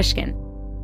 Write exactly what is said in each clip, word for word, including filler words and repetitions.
Pushkin.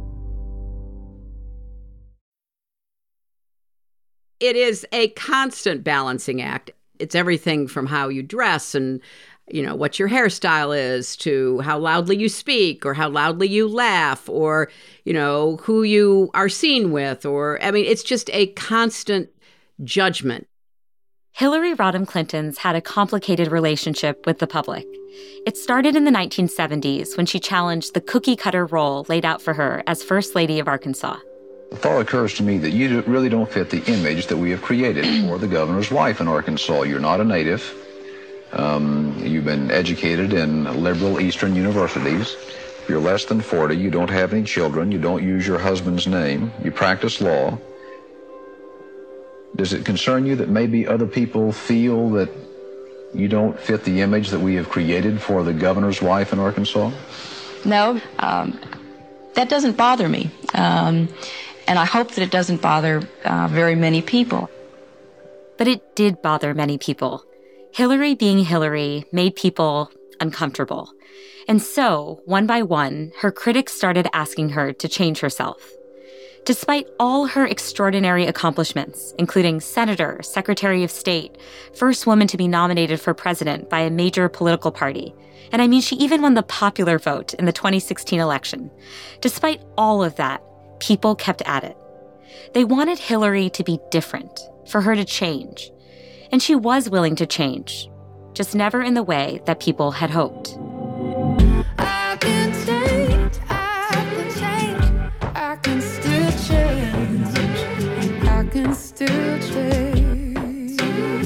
It is a constant balancing act. It's everything from how you dress and, you know, what your hairstyle is to how loudly you speak or how loudly you laugh or, you know, who you are seen with. Or, I mean, it's just a constant judgment. Hillary Rodham Clinton's had a complicated relationship with the public. It started in the nineteen seventies when she challenged the cookie-cutter role laid out for her as First Lady of Arkansas. The thought occurs to me that you really don't fit the image that we have created for the governor's wife in Arkansas. You're not a native. Um, you've been educated in liberal Eastern universities. You're less than forty. You don't have any children. You don't use your husband's name. You practice law. Does it concern you that maybe other people feel that you don't fit the image that we have created for the governor's wife in Arkansas? No, um, that doesn't bother me. Um, And I hope that it doesn't bother uh, very many people. But it did bother many people. Hillary being Hillary made people uncomfortable. And so, one by one, her critics started asking her to change herself. Despite all her extraordinary accomplishments, including senator, secretary of state, first woman to be nominated for president by a major political party, and I mean, she even won the popular vote in the twenty sixteen election. Despite all of that, people kept at it. They wanted Hillary to be different, for her to change. And she was willing to change, just never in the way that people had hoped. I can change, I can change, I can still change, I can still change.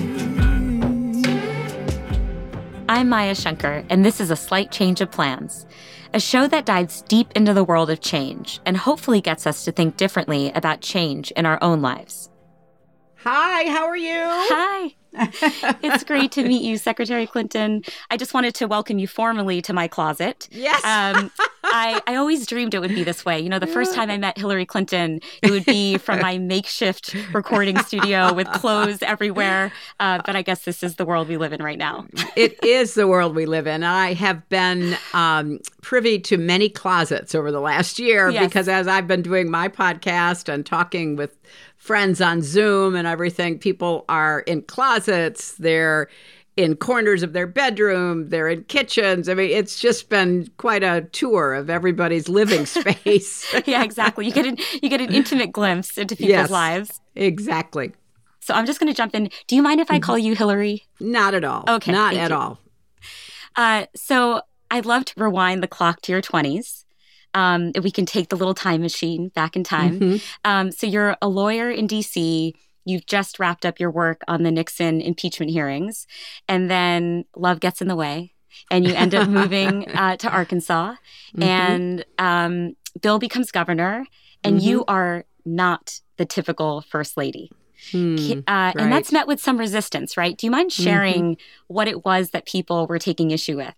I'm Maya Shankar, and this is A Slight Change of Plans, a show that dives deep into the world of change and hopefully gets us to think differently about change in our own lives. Hi, how are you? Hi. It's great to meet you, Secretary Clinton. I just wanted to welcome you formally to my closet. Yes. Um, I, I always dreamed it would be this way. You know, the first time I met Hillary Clinton, it would be from my makeshift recording studio with clothes everywhere. Uh, but I guess this is the world we live in right now. It is the world we live in. I have been um, privy to many closets over the last year Yes. because as I've been doing my podcast and talking with friends on Zoom and everything, people are in closets, they're in corners of their bedroom, they're in kitchens. I mean, it's just been quite a tour of everybody's living space. Yeah, exactly. You get an, you get an intimate glimpse into people's Yes, lives. Exactly. So I'm just going to jump in. Do you mind if I call you Hillary? Not at all. Okay, Not thank at you. all. Uh, so I'd love to rewind the clock to your twenties. Um, if we can take the little time machine back in time. Mm-hmm. Um, so you're a lawyer in D C. You've just wrapped up your work on the Nixon impeachment hearings. And then love gets in the way. And you end up moving uh, to Arkansas. Mm-hmm. And um, Bill becomes governor. And Mm-hmm. you are not the typical first lady. Hmm, Uh, right. And that's met with some resistance, right? Do you mind sharing Mm-hmm. what it was that people were taking issue with?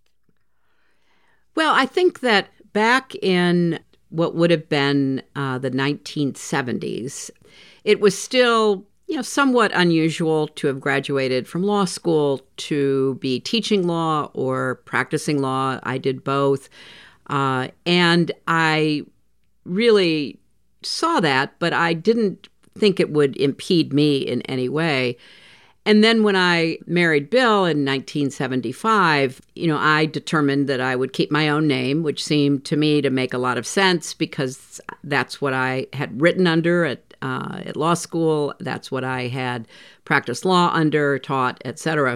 Well, I think that back in what would have been uh, the nineteen seventies, it was still, you know, somewhat unusual to have graduated from law school to be teaching law or practicing law. I did both. Uh, and I really saw that, but I didn't think it would impede me in any way. And then when I married Bill in nineteen seventy-five, you know, I determined that I would keep my own name, which seemed to me to make a lot of sense because that's what I had written under at uh, at law school. That's what I had practiced law under, taught, et cetera.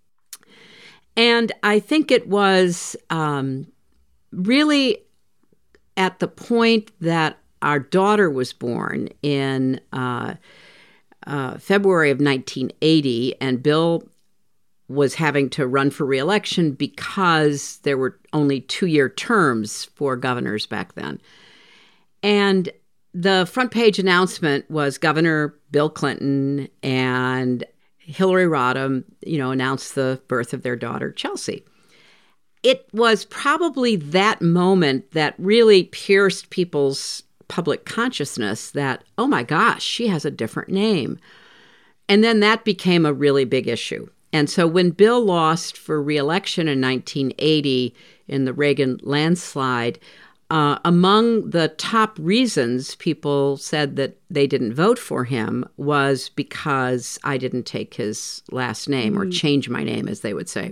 And I think it was um, really at the point that our daughter was born in uh, uh, February of nineteen eighty, and Bill was having to run for re-election because there were only two-year terms for governors back then. And the front page announcement was Governor Bill Clinton and Hillary Rodham, you know, announced the birth of their daughter, Chelsea. It was probably that moment that really pierced people's public consciousness that, oh my gosh, she has a different name. And then that became a really big issue. And so when Bill lost for re-election in nineteen eighty in the Reagan landslide, uh, among the top reasons people said that they didn't vote for him was because I didn't take his last name mm. or change my name, as they would say.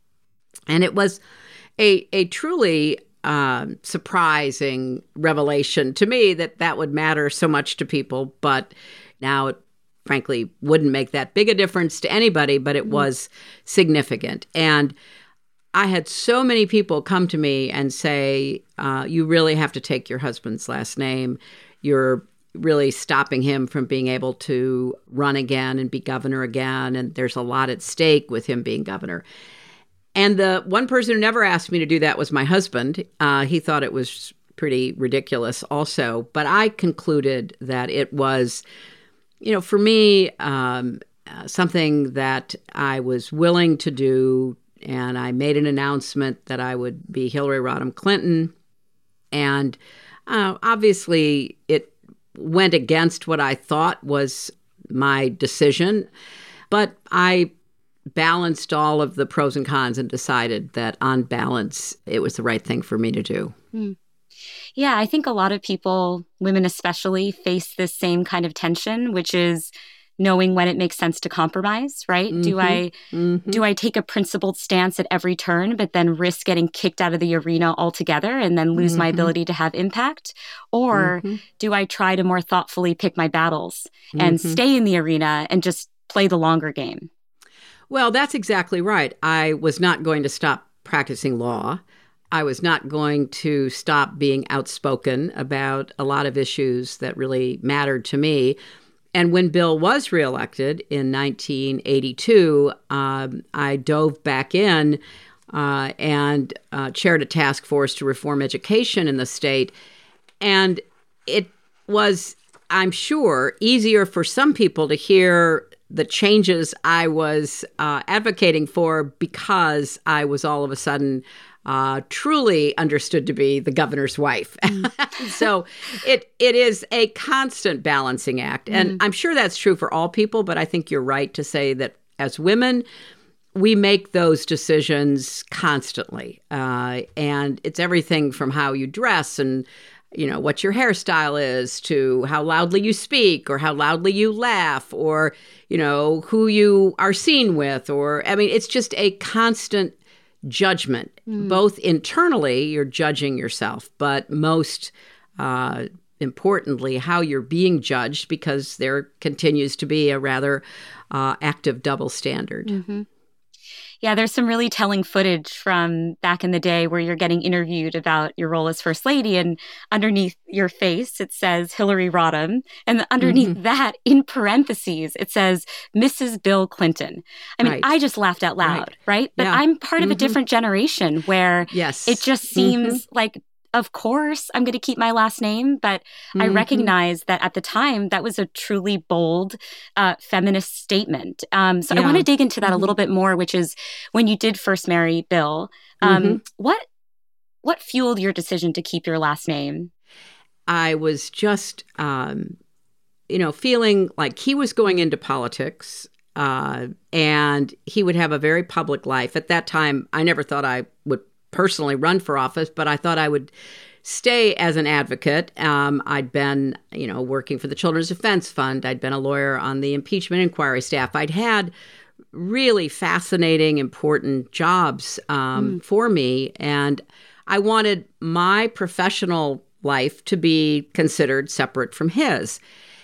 And it was a, a truly um, surprising revelation to me that that would matter so much to people. But now it frankly wouldn't make that big a difference to anybody, but it mm. was significant. And I had so many people come to me and say, uh, you really have to take your husband's last name. You're really stopping him from being able to run again and be governor again. And there's a lot at stake with him being governor. And the one person who never asked me to do that was my husband. Uh, he thought it was pretty ridiculous also. But I concluded that it was, you know, for me, um, uh, something that I was willing to do. And I made an announcement that I would be Hillary Rodham Clinton. And uh, obviously, it went against what I thought was my decision. But I balanced all of the pros and cons and decided that on balance, it was the right thing for me to do. Mm. Yeah, I think a lot of people, women especially, face this same kind of tension, which is knowing when it makes sense to compromise, right? Mm-hmm. Do I mm-hmm. do I take a principled stance at every turn, but then risk getting kicked out of the arena altogether and then lose mm-hmm. my ability to have impact? Or mm-hmm. do I try to more thoughtfully pick my battles and mm-hmm. stay in the arena and just play the longer game? Well, that's exactly right. I was not going to stop practicing law. I was not going to stop being outspoken about a lot of issues that really mattered to me. And when Bill was reelected in nineteen eighty-two, um, I dove back in uh, and uh, chaired a task force to reform education in the state. And it was, I'm sure, easier for some people to hear the changes I was uh, advocating for because I was all of a sudden Uh, truly understood to be the governor's wife. So it it is a constant balancing act. And mm. I'm sure that's true for all people, but I think you're right to say that as women, we make those decisions constantly. Uh, and it's everything from how you dress and, you know, what your hairstyle is to how loudly you speak or how loudly you laugh or, you know, who you are seen with. Or, I mean, it's just a constant judgment, mm. both internally, you're judging yourself, but most uh, importantly, how you're being judged, because there continues to be a rather uh, active double standard. Mm-hmm. Yeah, there's some really telling footage from back in the day where you're getting interviewed about your role as First Lady, and underneath your face, it says Hillary Rodham. And underneath mm-hmm. that, in parentheses, it says Missus Bill Clinton. I mean, right. I just laughed out loud, right? right? But yeah. I'm part of mm-hmm. a different generation where yes. it just seems mm-hmm. like, of course, I'm going to keep my last name. But mm-hmm. I recognize that at the time, that was a truly bold uh, feminist statement. Um, so yeah. I want to dig into that mm-hmm. a little bit more, which is when you did first marry Bill, um, mm-hmm. what what fueled your decision to keep your last name? I was just, um, you know, feeling like he was going into politics uh, and he would have a very public life. At that time, I never thought I would personally run for office, but I thought I would stay as an advocate. Um, I'd been, you know, working for the Children's Defense Fund. I'd been a lawyer on the impeachment inquiry staff. I'd had really fascinating, important jobs um, mm. for me. And I wanted my professional life to be considered separate from his.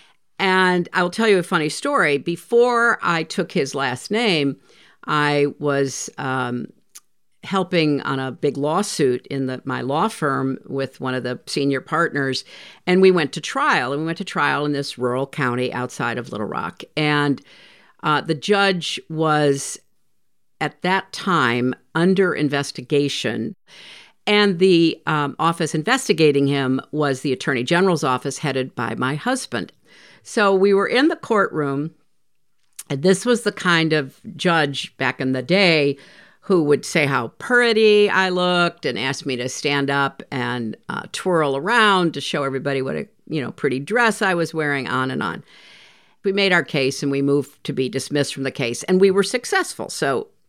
And I will tell you a funny story. Before I took his last name, I was um, helping on a big lawsuit in the, my law firm with one of the senior partners. And we went to trial. And we went to trial in this rural county outside of Little Rock. And uh, the judge was, at that time, under investigation. And the um, office investigating him was the Attorney General's office, headed by my husband. So we were in the courtroom, and this was the kind of judge back in the day who would say how pretty I looked and ask me to stand up and uh, twirl around to show everybody what a you know pretty dress I was wearing, on and on. We made our case, and we moved to be dismissed from the case, and we were successful. So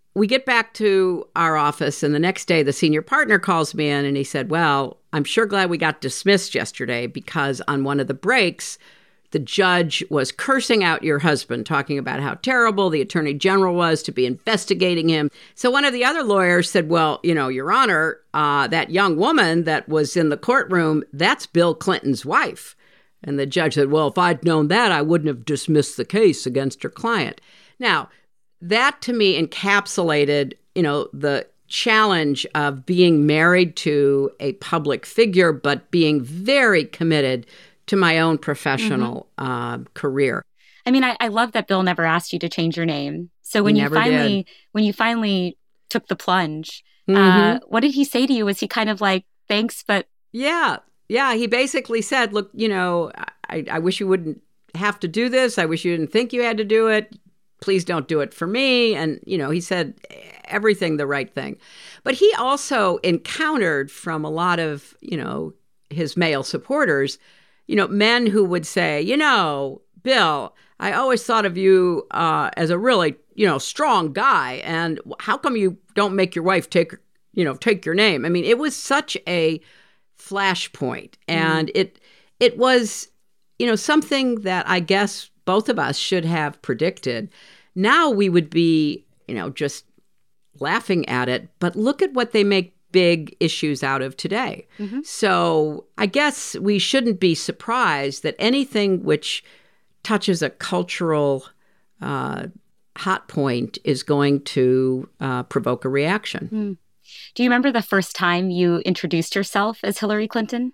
we get back to our office, and the next day the senior partner calls me in and he said, well, I'm sure glad we got dismissed yesterday because on one of the breaks, the judge was cursing out your husband, talking about how terrible the attorney general was to be investigating him. So one of the other lawyers said, well, you know, Your Honor, uh, that young woman that was in the courtroom, that's Bill Clinton's wife. And the judge said, well, if I'd known that, I wouldn't have dismissed the case against her client. Now, that to me encapsulated, you know, the challenge of being married to a public figure, but being very committed to my own professional mm-hmm. uh, career. I mean, I, I love that Bill never asked you to change your name. So when he you never finally, did. when you finally took the plunge, mm-hmm. uh, what did he say to you? Was he kind of like, thanks, but yeah, yeah. He basically said, "Look, you know, I, I wish you wouldn't have to do this. I wish you didn't think you had to do it. Please don't do it for me." And you know, he said everything the right thing. But he also encountered from a lot of you know his male supporters. You know, men who would say, you know, Bill, I always thought of you uh, as a really, you know, strong guy. And how come you don't make your wife take, you know, take your name? I mean, it was such a flashpoint. And mm. it it was, you know, something that I guess both of us should have predicted. Now we would be, you know, just laughing at it. But look at what they make big issues out of today. Mm-hmm. So I guess we shouldn't be surprised that anything which touches a cultural uh, hot point is going to uh, provoke a reaction. Mm. Do you remember the first time you introduced yourself as Hillary Clinton?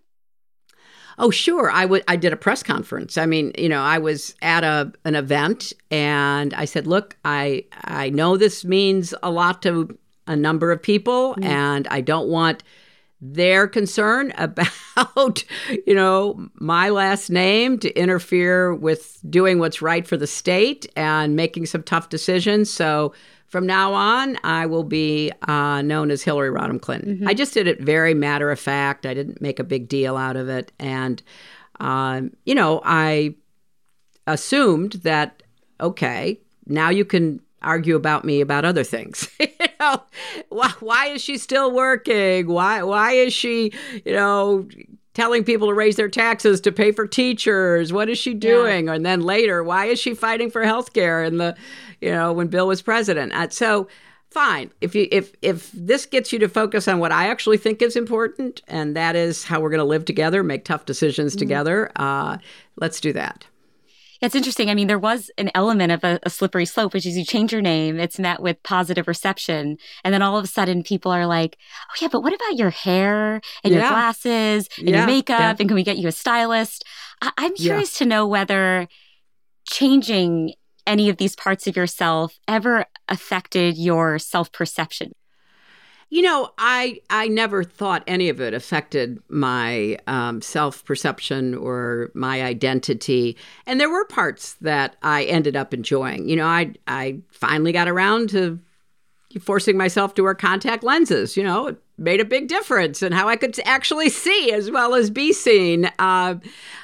Oh, sure. I, w- I did a press conference. I mean, you know, I was at a an event and I said, look, I I know this means a lot to a number of people, mm. and I don't want their concern about, you know, my last name to interfere with doing what's right for the state and making some tough decisions. So from now on, I will be uh, known as Hillary Rodham Clinton. Mm-hmm. I just did it very matter of fact. I didn't make a big deal out of it. And, um, you know, I assumed that, okay, now you can argue about me about other things. you know, why, why is she still working? Why why is she, you know, telling people to raise their taxes to pay for teachers? What is she doing? Yeah. And then later, why is she fighting for health care in the, you know, when Bill was president? Uh, so fine. If you if if this gets you to focus on what I actually think is important, and that is how we're going to live together, make tough decisions mm-hmm. together, uh, let's do that. It's interesting. I mean, there was an element of a, a slippery slope, which is you change your name, it's met with positive reception. And then all of a sudden people are like, oh, yeah, but what about your hair and yeah. your glasses and yeah. your makeup? Yeah. And can we get you a stylist? I- I'm curious yeah. to know whether changing any of these parts of yourself ever affected your self-perception. You know, I I never thought any of it affected my um, self-perception or my identity. And there were parts that I ended up enjoying. You know, I I finally got around to forcing myself to wear contact lenses. You know, it made a big difference in how I could actually see as well as be seen. Uh,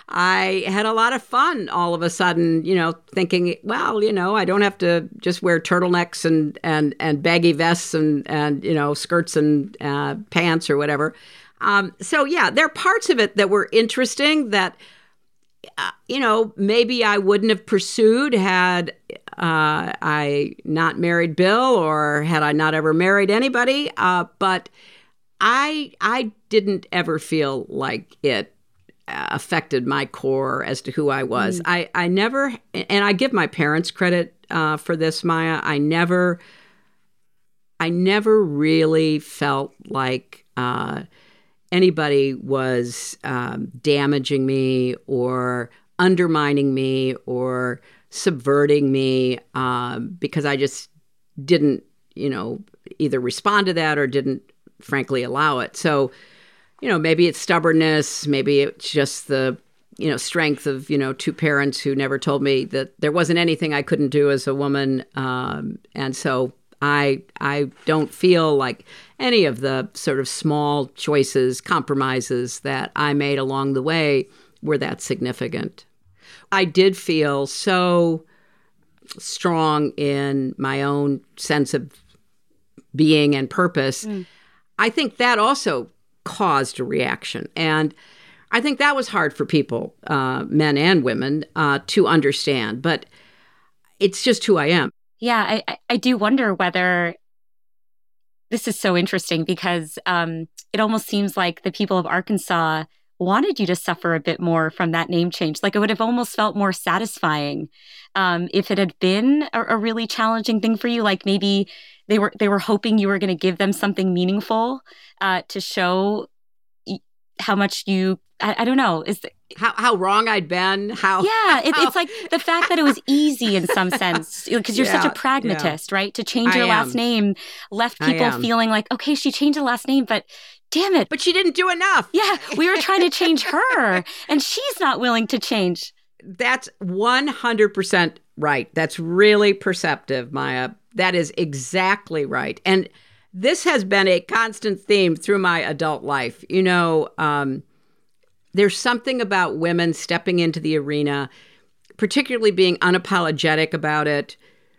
I had a lot of fun all of a sudden, you know, thinking, well, you know, I don't have to just wear turtlenecks and and, and baggy vests and, and, you know, skirts and uh, pants or whatever. Um, so, yeah, there are parts of it that were interesting that, uh, you know, maybe I wouldn't have pursued had uh, I not married Bill or had I not ever married anybody. Uh, but I I didn't ever feel like it affected my core as to who I was. Mm. I, I never, and I give my parents credit uh, for this, Maya. I never, I never really felt like uh, anybody was um, damaging me or undermining me or subverting me um, because I just didn't, you know, either respond to that or didn't, frankly, allow it. So, you know, maybe it's stubbornness, maybe it's just the, you know, strength of, you know, two parents who never told me that there wasn't anything I couldn't do as a woman. Um, and so I I don't feel like any of the sort of small choices, compromises that I made along the way were that significant. I did feel so strong in my own sense of being and purpose, mm. I think that also caused a reaction. And I think that was hard for people, uh, men and women, uh, to understand. But it's just who I am. Yeah, I, I do wonder whether this is so interesting because um, it almost seems like the people of Arkansas wanted you to suffer a bit more from that name change. Like it would have almost felt more satisfying um, if it had been a, a really challenging thing for you. Like maybe they were they were hoping you were going to give them something meaningful uh, to show how much you. I, I don't know. Is the, how how wrong I'd been? How yeah, it, how, it's like the fact that it was easy in some sense because you're yeah, such a pragmatist, yeah. right? To change your I last am. name left people feeling like, okay, she changed the last name, but. Damn it. But she didn't do enough. Yeah, we were trying to change her, and she's not willing to change. That's one hundred percent right. That's really perceptive, Maya. That is exactly right. And this has been a constant theme through my adult life. You know, um, there's something about women stepping into the arena, particularly being unapologetic about it,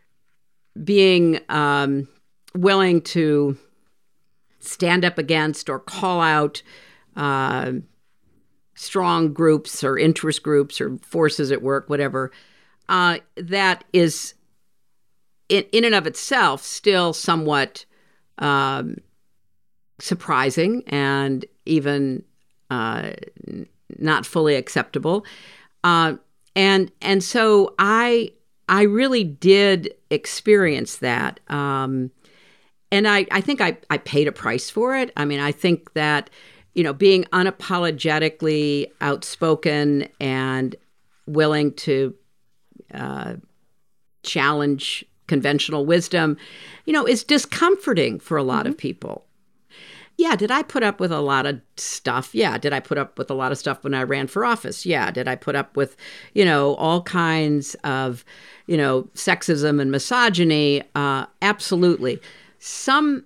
being um, willing to stand up against or call out uh, strong groups or interest groups or forces at work, whatever, uh, that is in, in and of itself still somewhat um, surprising and even uh, not fully acceptable. Uh, and and so I I really did experience that. Um, And I, I think I, I paid a price for it. I mean, I think that, you know, being unapologetically outspoken and willing to uh, challenge conventional wisdom, you know, is discomforting for a lot mm-hmm. of people. Yeah, did I put up with a lot of stuff? Yeah. Did I put up with a lot of stuff when I ran for office? Yeah. Did I put up with, you know, all kinds of, you know, sexism and misogyny? Uh, absolutely. Some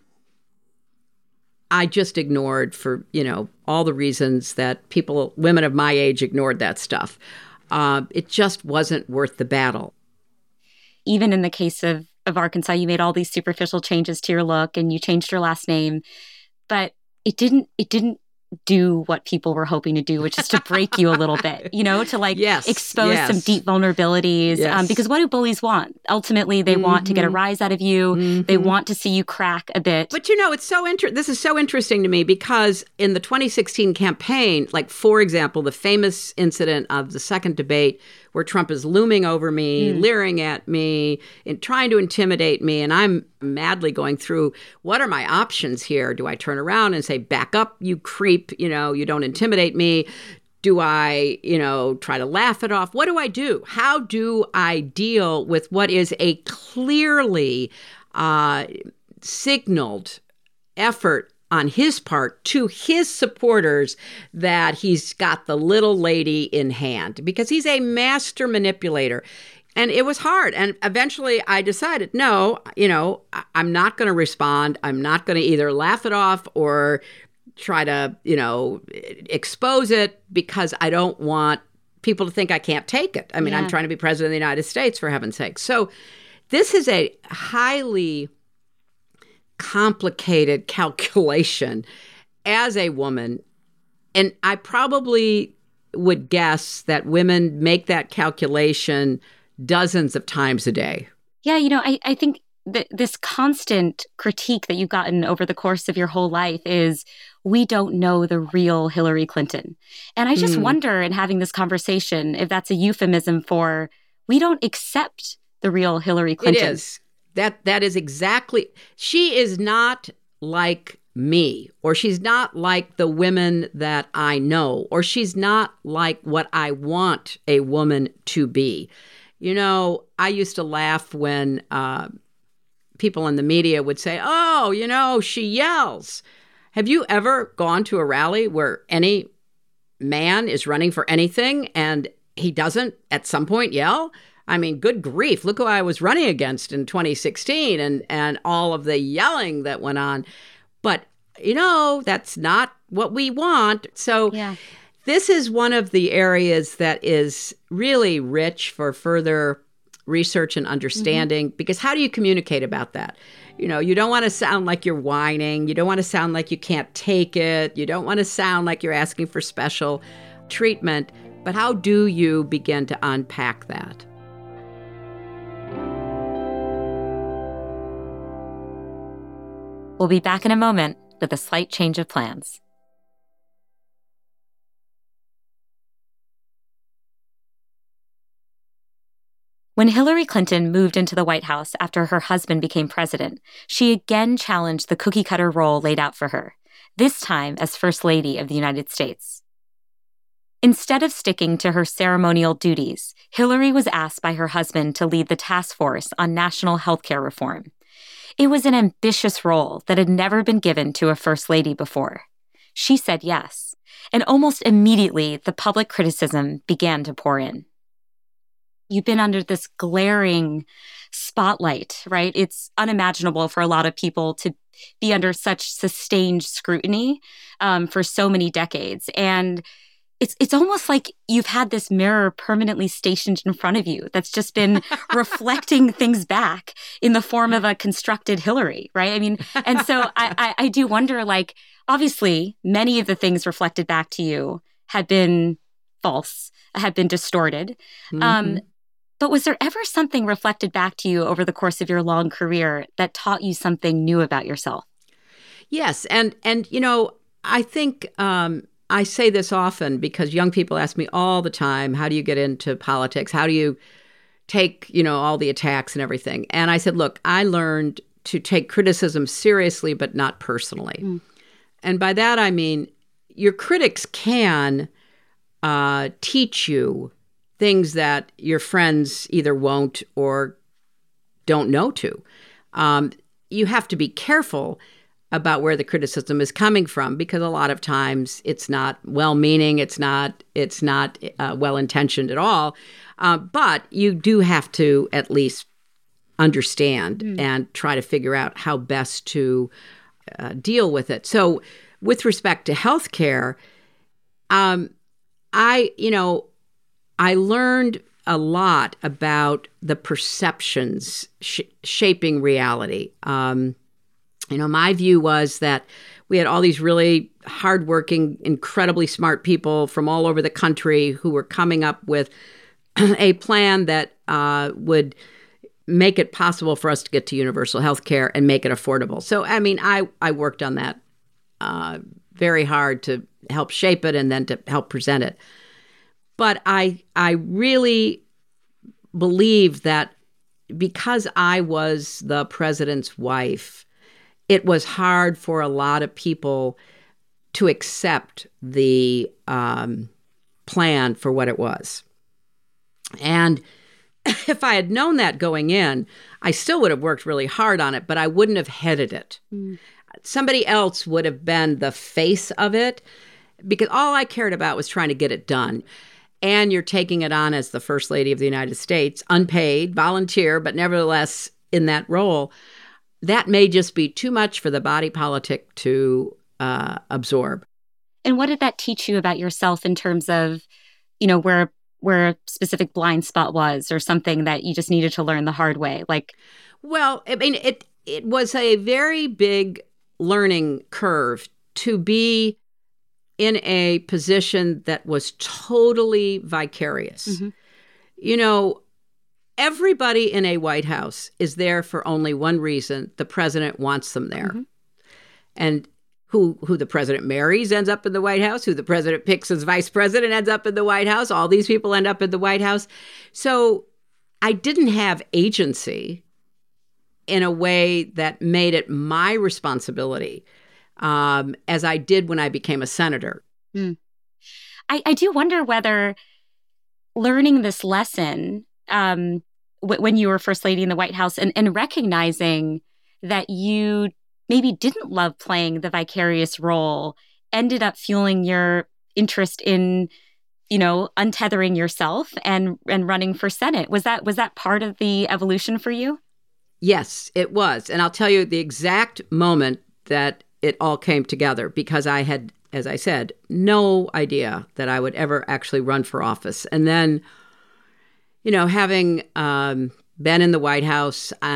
I just ignored for, you know, all the reasons that people, women of my age ignored that stuff. Uh, it just wasn't worth the battle. Even in the case of, of Arkansas, you made all these superficial changes to your look and you changed your last name, but it didn't, it didn't do what people were hoping to do, which is to break you a little bit, you know, to like yes, expose yes. some deep vulnerabilities. Yes. Um, because what do bullies want? Ultimately, they mm-hmm. want to get a rise out of you. Mm-hmm. They want to see you crack a bit. But, you know, it's so inter- this is so interesting to me because in the twenty sixteen campaign, like, for example, the famous incident of the second debate where Trump is looming over me, mm. leering at me, and trying to intimidate me. And I'm madly going through, what are my options here? Do I turn around and say, back up, you creep, you know, you don't intimidate me? Do I, you know, try to laugh it off? What do I do? How do I deal with what is a clearly uh, signaled effort on his part to his supporters that he's got the little lady in hand? Because he's a master manipulator. And it was hard. And eventually I decided, no, you know, I'm not going to respond. I'm not going to either laugh it off or try to, you know, expose it because I don't want people to think I can't take it. I mean, yeah. I'm trying to be president of the United States, for heaven's sake. So this is a highly complicated calculation as a woman. And I probably would guess that women make that calculation dozens of times a day. Yeah, you know, I, I think that this constant critique that you've gotten over the course of your whole life is, we don't know the real Hillary Clinton. And I just mm. wonder in having this conversation if that's a euphemism for, we don't accept the real Hillary Clinton. It is. That that is exactly, she is not like me, or she's not like the women that I know, or she's not like what I want a woman to be. You know, I used to laugh when uh, people in the media would say, oh, you know, she yells. Have you ever gone to a rally where any man is running for anything and he doesn't at some point yell? I mean, good grief, look who I was running against in twenty sixteen and, and all of the yelling that went on. But, you know, that's not what we want. So yeah. This is one of the areas that is really rich for further research and understanding, mm-hmm. because how do you communicate about that? You know, you don't want to sound like you're whining. You don't want to sound like you can't take it. You don't want to sound like you're asking for special treatment. But how do you begin to unpack that? We'll be back in a moment with a slight change of plans. When Hillary Clinton moved into the White House after her husband became president, she again challenged the cookie-cutter role laid out for her, this time as First Lady of the United States. Instead of sticking to her ceremonial duties, Hillary was asked by her husband to lead the task force on national healthcare reform. It was an ambitious role that had never been given to a First Lady before. She said yes, and almost immediately the public criticism began to pour in. You've been under this glaring spotlight, right? It's unimaginable for a lot of people to be under such sustained scrutiny um, for so many decades. And it's it's almost like you've had this mirror permanently stationed in front of you that's just been reflecting things back in the form of a constructed Hillary, right? I mean, and so I, I, I do wonder, like, obviously, many of the things reflected back to you had been false, had been distorted. Mm-hmm. Um, But was there ever something reflected back to you over the course of your long career that taught you something new about yourself? Yes. And, and you know, I think um, I say this often because young people ask me all the time, how do you get into politics? How do you take, you know, all the attacks and everything? And I said, look, I learned to take criticism seriously, but not personally. Mm. And by that, I mean, your critics can uh, teach you things that your friends either won't or don't know to. Um, you have to be careful about where the criticism is coming from, because a lot of times it's not well-meaning, it's not it's not uh, well-intentioned at all. Uh, but you do have to at least understand mm. and try to figure out how best to uh, deal with it. So, with respect to healthcare, um, I you know. I learned a lot about the perceptions sh- shaping reality. Um, you know, my view was that we had all these really hardworking, incredibly smart people from all over the country who were coming up with a plan that uh, would make it possible for us to get to universal health care and make it affordable. So, I mean, I, I worked on that uh, very hard to help shape it and then to help present it. But I I really believe that because I was the president's wife, it was hard for a lot of people to accept the um, plan for what it was. And if I had known that going in, I still would have worked really hard on it, but I wouldn't have headed it. Mm. Somebody else would have been the face of it, because all I cared about was trying to get it done. And you're taking it on as the First Lady of the United States, unpaid, volunteer, but nevertheless in that role. That may just be too much for the body politic to uh, absorb. And what did that teach you about yourself in terms of, you know, where where a specific blind spot was, or something that you just needed to learn the hard way? Like, well, I mean, it it was a very big learning curve to be in a position that was totally vicarious. Mm-hmm. You know, everybody in a White House is there for only one reason: the president wants them there. Mm-hmm. And who who the president marries ends up in the White House, who the president picks as vice president ends up in the White House. All these people end up in the White House. So I didn't have agency in a way that made it my responsibility, Um, as I did when I became a senator. Mm. I, I do wonder whether learning this lesson um, w- when you were First Lady in the White House and, and recognizing that you maybe didn't love playing the vicarious role ended up fueling your interest in, you know, untethering yourself and and running for Senate. Was that was that part of the evolution for you? Yes, it was. And I'll tell you the exact moment that it all came together, because I had, as I said, no idea that I would ever actually run for office. And then, you know, having um, been in the White House and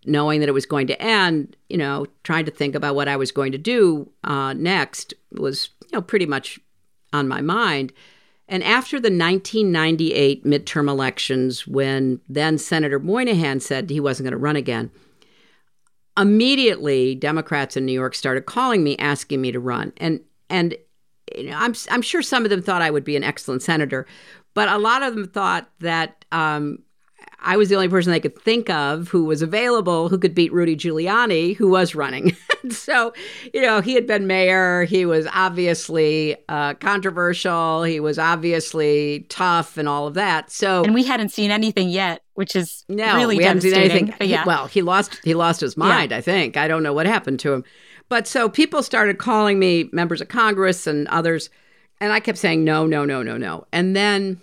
knowing that it was going to end, you know, trying to think about what I was going to do uh, next was, you know, pretty much on my mind. And after the nineteen ninety-eight midterm elections, when then Senator Moynihan said he wasn't going to run again, immediately Democrats in New York started calling me, asking me to run. And and you know, I'm I'm sure some of them thought I would be an excellent senator, but a lot of them thought that um, I was the only person they could think of who was available, who could beat Rudy Giuliani, who was running. So, you know, he had been mayor. He was obviously uh, controversial. He was obviously tough and all of that. So, and we hadn't seen anything yet, which is no, really we haven't seen anything. But yeah. He, well, he lost he lost his mind. Yeah. I think I don't know what happened to him. But so people started calling me members of Congress and others, and I kept saying no, no, no, no, no. And then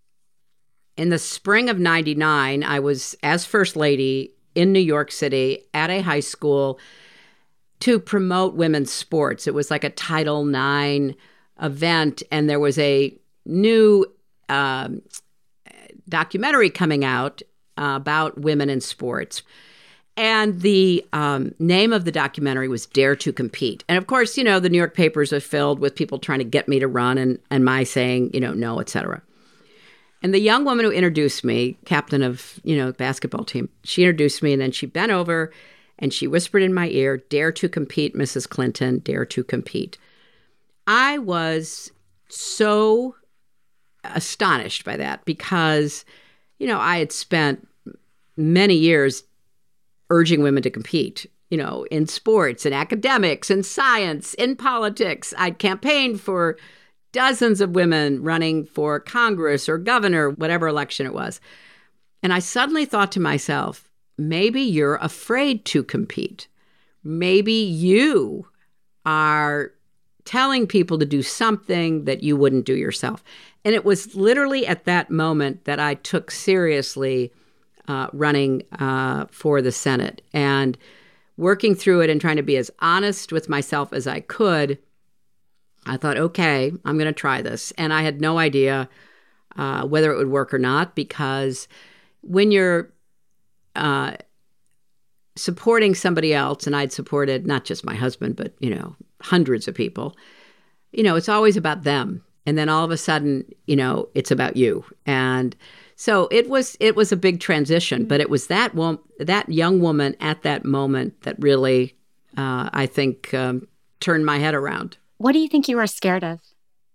in the spring of ninety-nine, I was, as First Lady in New York City at a high school to promote women's sports. It was like a Title nine event, and there was a new um, documentary coming out uh, about women in sports. And the um, name of the documentary was Dare to Compete. And of course, you know, the New York papers are filled with people trying to get me to run and, and my saying, you know, no, et cetera. And the young woman who introduced me, captain of, you know, basketball team, she introduced me and then she bent over and she whispered in my ear, "Dare to compete, Missus Clinton, dare to compete." I was so astonished by that because, you know, I had spent many years urging women to compete, you know, in sports, in academics, in science, in politics. I'd campaigned for dozens of women running for Congress or governor, whatever election it was. And I suddenly thought to myself, maybe you're afraid to compete. Maybe you are telling people to do something that you wouldn't do yourself. And it was literally at that moment that I took seriously uh, running uh, for the Senate and working through it and trying to be as honest with myself as I could. I thought, okay, I'm going to try this. And I had no idea uh, whether it would work or not, because when you're uh, supporting somebody else, and I'd supported not just my husband, but, you know, hundreds of people, you know, it's always about them. And then all of a sudden, you know, it's about you. And so it was it was a big transition, but it was that one, that young woman at that moment that really, uh, I think, um, turned my head around. What do you think you were scared of?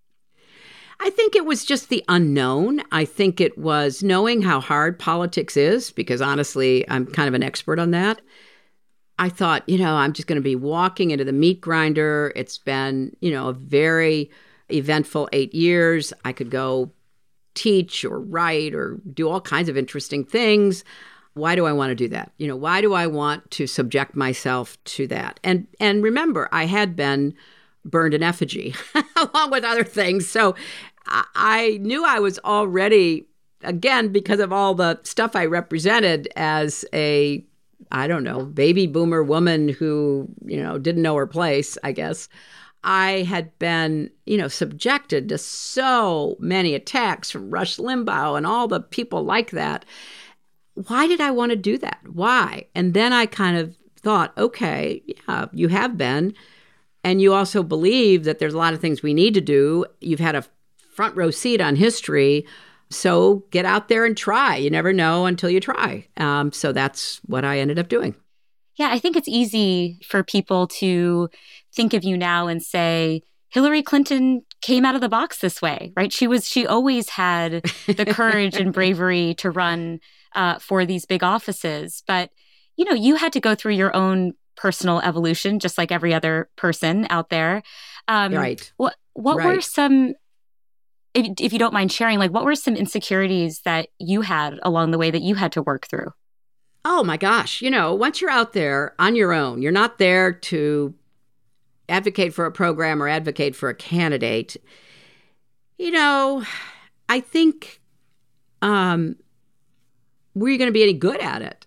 I think it was just the unknown. I think it was knowing how hard politics is, because honestly, I'm kind of an expert on that. I thought, you know, I'm just going to be walking into the meat grinder. It's been, you know, a very eventful eight years. I could go teach or write or do all kinds of interesting things. Why do I want to do that? You know, why do I want to subject myself to that? And and remember, I had been burned in effigy along with other things. So I, I knew I was already, again, because of all the stuff I represented as a, I don't know, baby boomer woman who, you know, didn't know her place, I guess. I had been, you know, subjected to so many attacks from Rush Limbaugh and all the people like that. Why did I want to do that? Why? And then I kind of thought, okay, yeah, you have been. And you also believe that there's a lot of things we need to do. You've had a front row seat on history. So get out there and try. You never know until you try. Um, so that's what I ended up doing. Yeah, I think it's easy for people to think of you now and say, Hillary Clinton came out of the box this way, right? She was, she always had the courage and bravery to run uh, for these big offices. But, you know, you had to go through your own personal evolution, just like every other person out there. Um, right. What What right. were some, if, if you don't mind sharing, like what were some insecurities that you had along the way that you had to work through? Oh my gosh. You know, once you're out there on your own, you're not there to advocate for a program or advocate for a candidate. You know, I think, um, were you going to be any good at it?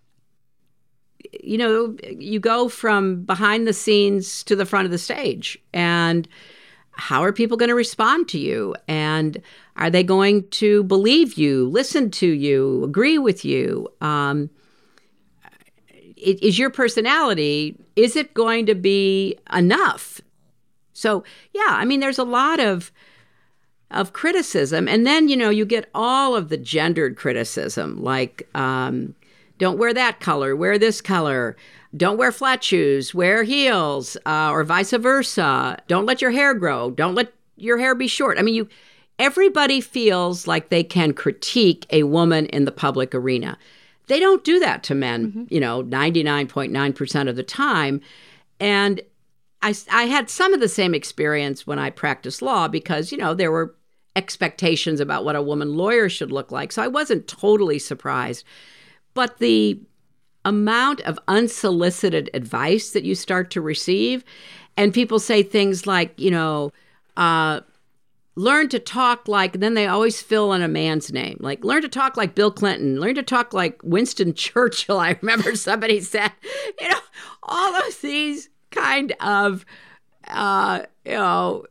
You know, you go from behind the scenes to the front of the stage, and how are people going to respond to you? And are they going to believe you, listen to you, agree with you? Um, is your personality, is it going to be enough? So, yeah, I mean, there's a lot of of criticism. And then, you know, you get all of the gendered criticism, like, um, don't wear that color, wear this color. Don't wear flat shoes, wear heels, uh, or vice versa. Don't let your hair grow. Don't let your hair be short. I mean, you. Everybody feels like they can critique a woman in the public arena. They don't do that to men, mm-hmm. you know, ninety-nine point nine percent of the time. And I, I had some of the same experience when I practiced law because, you know, there were expectations about what a woman lawyer should look like. So I wasn't totally surprised. But the amount of unsolicited advice that you start to receive, and people say things like, you know, uh, learn to talk like, then they always fill in a man's name, like learn to talk like Bill Clinton, learn to talk like Winston Churchill. I remember somebody said, you know, all of these kind of, uh, you know,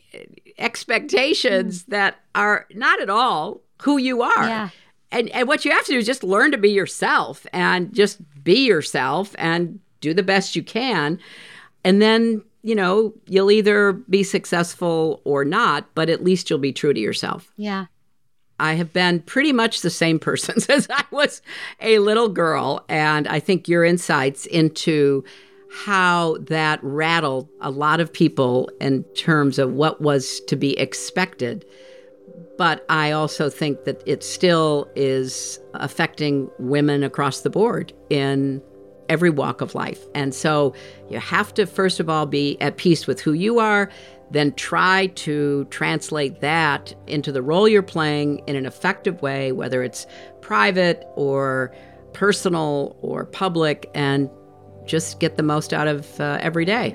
expectations mm. that are not at all who you are. Yeah. And and what you have to do is just learn to be yourself and just be yourself and do the best you can. And then, you know, you'll either be successful or not, but at least you'll be true to yourself. Yeah. I have been pretty much the same person since I was a little girl. And I think your insights into how that rattled a lot of people in terms of what was to be expected. But I also think that it still is affecting women across the board in every walk of life. And so you have to, first of all, be at peace with who you are, then try to translate that into the role you're playing in an effective way, whether it's private or personal or public, and just get the most out of uh, every day.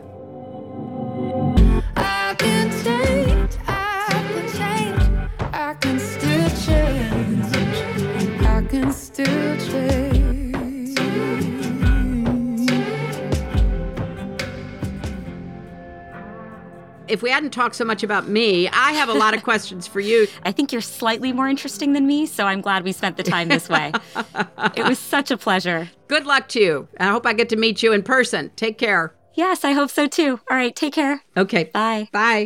I can change, I can change, I can still change, I can still change. If we hadn't talked so much about me, I have a lot of questions for you. I think you're slightly more interesting than me, so I'm glad we spent the time this way. It was such a pleasure. Good luck to you. I hope I get to meet you in person. Take care. Yes, I hope so too. All right, take care. Okay. Bye. Bye.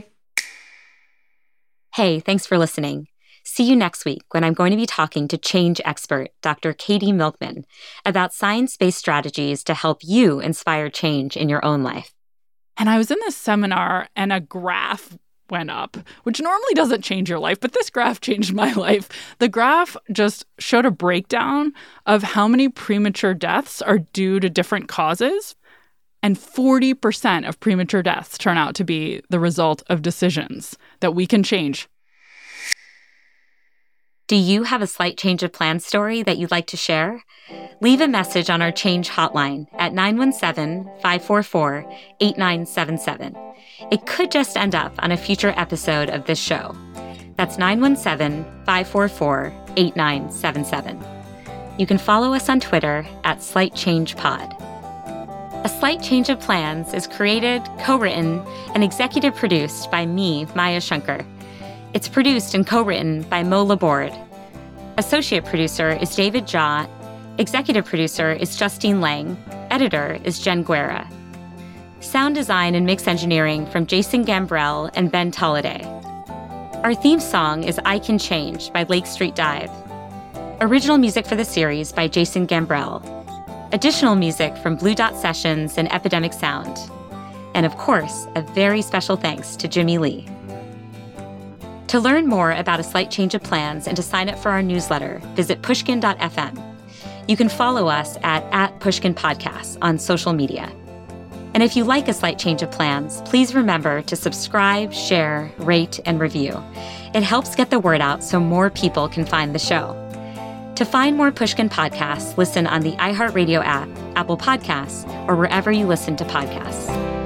Hey, thanks for listening. See you next week when I'm going to be talking to change expert Doctor Katie Milkman about science-based strategies to help you inspire change in your own life. And I was in this seminar and a graph went up, which normally doesn't change your life, but this graph changed my life. The graph just showed a breakdown of how many premature deaths are due to different causes. And forty percent of premature deaths turn out to be the result of decisions that we can change. Do you have a slight change of plan story that you'd like to share? Leave a message on our Change hotline at nine one seven, five four four, eight nine seven seven. It could just end up on a future episode of this show. That's nine one seven, five four four, eight nine seven seven. You can follow us on Twitter at Slight Change Pod. A Slight Change of Plans is created, co-written, and executive produced by me, Maya Shankar. It's produced and co-written by Mo Laborde. Associate producer is David Jha. Executive producer is Justine Lang. Editor is Jen Guerra. Sound design and mix engineering from Jason Gambrell and Ben Tolliday. Our theme song is I Can Change by Lake Street Dive. Original music for the series by Jason Gambrell. Additional music from Blue Dot Sessions and Epidemic Sound. And of course, a very special thanks to Jimmy Lee. To learn more about A Slight Change of Plans and to sign up for our newsletter, visit pushkin dot f m. You can follow us at, at Pushkin Podcasts on social media. And if you like A Slight Change of Plans, please remember to subscribe, share, rate, and review. It helps get the word out so more people can find the show. To find more Pushkin podcasts, listen on the iHeartRadio app, Apple Podcasts, or wherever you listen to podcasts.